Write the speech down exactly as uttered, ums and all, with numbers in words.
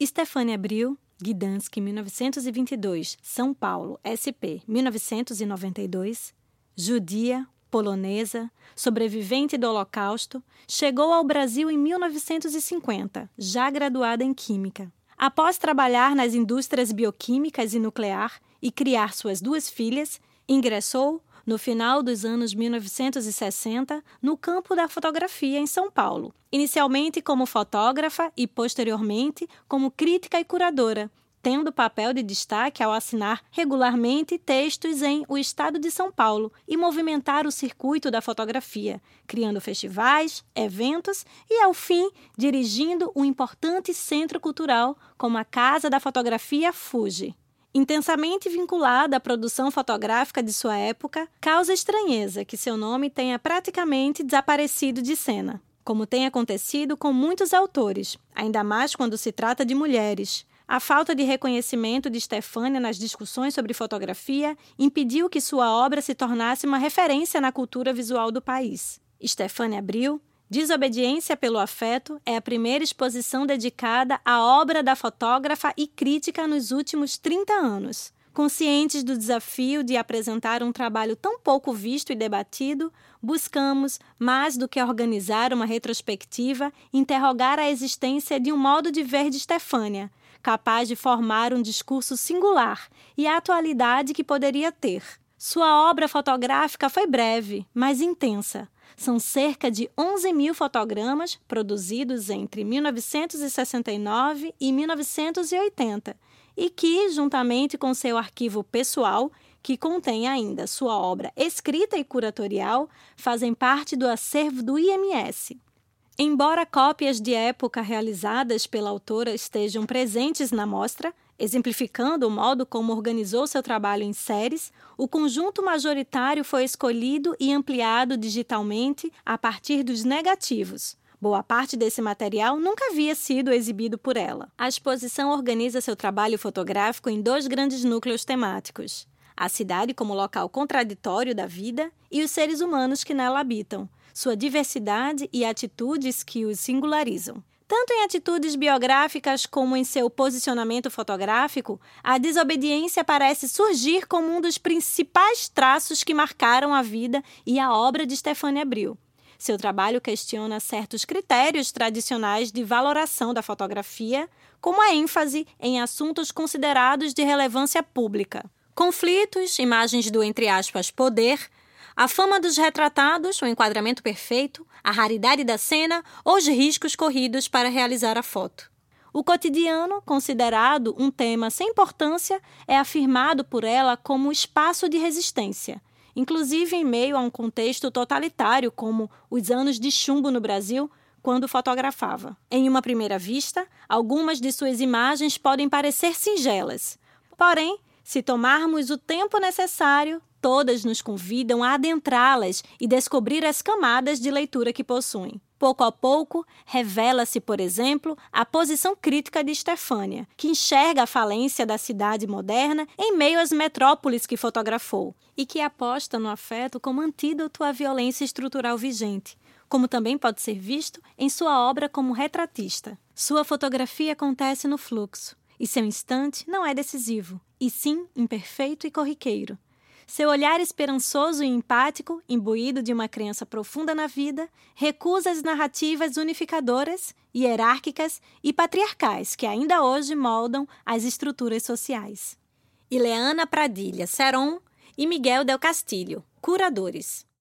Stefânia Abril, Gdańsk, mil novecentos e vinte e dois, São Paulo, S P, mil novecentos e noventa e dois, judia, polonesa, sobrevivente do Holocausto, chegou ao Brasil em mil novecentos e cinquenta, já graduada em Química. Após trabalhar nas indústrias bioquímicas e nuclear e criar suas duas filhas, ingressou, no final dos anos mil novecentos e sessenta, no campo da fotografia em São Paulo, inicialmente como fotógrafa e, posteriormente, como crítica e curadora, tendo papel de destaque ao assinar regularmente textos em O Estado de São Paulo e movimentar o circuito da fotografia, criando festivais, eventos e, ao fim, dirigindo um importante centro cultural como a Casa da Fotografia Fuji. Intensamente vinculada à produção fotográfica de sua época, causa estranheza que seu nome tenha praticamente desaparecido de cena, como tem acontecido com muitos autores, ainda mais quando se trata de mulheres. A falta de reconhecimento de Stefânia nas discussões sobre fotografia impediu que sua obra se tornasse uma referência na cultura visual do país. Stefânia Abril, Desobediência pelo Afeto, é a primeira exposição dedicada à obra da fotógrafa e crítica nos últimos trinta anos. Conscientes do desafio de apresentar um trabalho tão pouco visto e debatido, buscamos, mais do que organizar uma retrospectiva, interrogar a existência de um modo de ver de Stefânia, capaz de formar um discurso singular e a atualidade que poderia ter. Sua obra fotográfica foi breve, mas intensa. São cerca de onze mil fotogramas produzidos entre mil novecentos e sessenta e nove e mil novecentos e oitenta e que, juntamente com seu arquivo pessoal, que contém ainda sua obra escrita e curatorial, fazem parte do acervo do I M S. Embora cópias de época realizadas pela autora estejam presentes na mostra, exemplificando o modo como organizou seu trabalho em séries, o conjunto majoritário foi escolhido e ampliado digitalmente a partir dos negativos. Boa parte desse material nunca havia sido exibido por ela. A exposição organiza seu trabalho fotográfico em dois grandes núcleos temáticos: a cidade como local contraditório da vida e os seres humanos que nela habitam, sua diversidade e atitudes que os singularizam. Tanto em atitudes biográficas como em seu posicionamento fotográfico, a desobediência parece surgir como um dos principais traços que marcaram a vida e a obra de Stefânia Abril. Seu trabalho questiona certos critérios tradicionais de valoração da fotografia, como a ênfase em assuntos considerados de relevância pública. Conflitos, imagens do, entre aspas, poder, a fama dos retratados, o enquadramento perfeito, a raridade da cena ou os riscos corridos para realizar a foto. O cotidiano, considerado um tema sem importância, é afirmado por ela como espaço de resistência, inclusive em meio a um contexto totalitário como os anos de chumbo no Brasil, quando fotografava. Em uma primeira vista, algumas de suas imagens podem parecer singelas. Porém, se tomarmos o tempo necessário, todas nos convidam a adentrá-las e descobrir as camadas de leitura que possuem. Pouco a pouco, revela-se, por exemplo, a posição crítica de Stefânia, que enxerga a falência da cidade moderna em meio às metrópoles que fotografou e que aposta no afeto como antídoto à violência estrutural vigente, como também pode ser visto em sua obra como retratista. Sua fotografia acontece no fluxo, e seu instante não é decisivo, e sim imperfeito e corriqueiro. Seu olhar esperançoso e empático, imbuído de uma crença profunda na vida, recusa as narrativas unificadoras, hierárquicas e patriarcais que ainda hoje moldam as estruturas sociais. Ileana Pradilha Seron e Miguel Del Castillo, curadores.